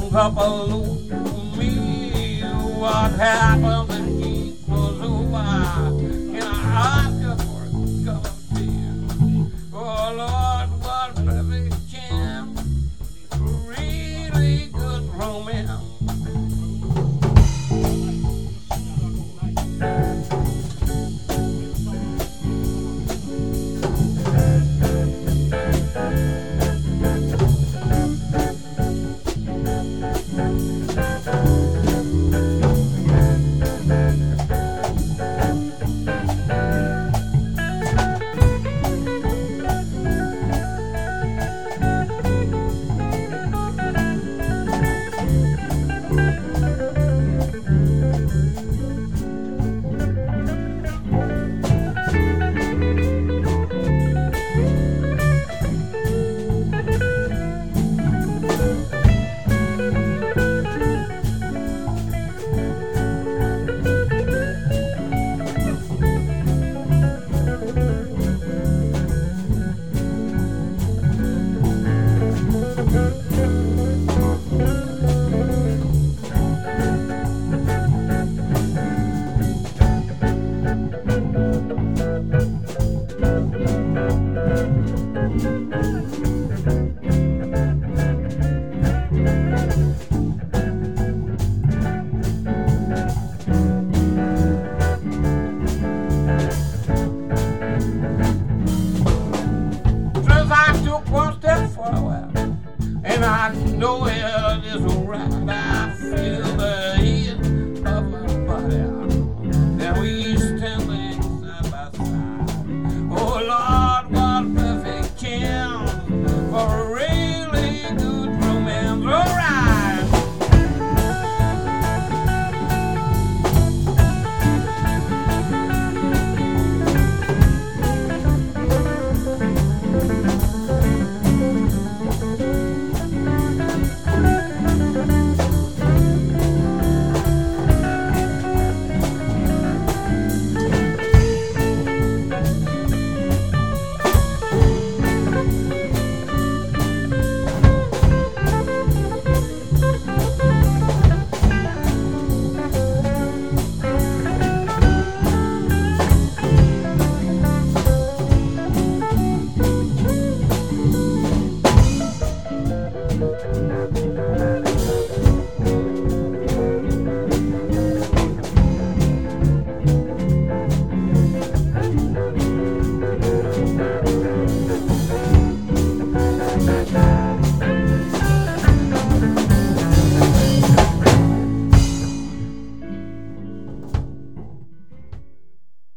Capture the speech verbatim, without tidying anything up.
Papa me what happened and he was over. Can I ask you for a cup of tea? Oh Lord, what perfect chance, really good romance. And I know it is alright. I feel the heat of my body. And we standing side by side. Oh Lord, what perfect chance for a really good romance. Alright. Thank you.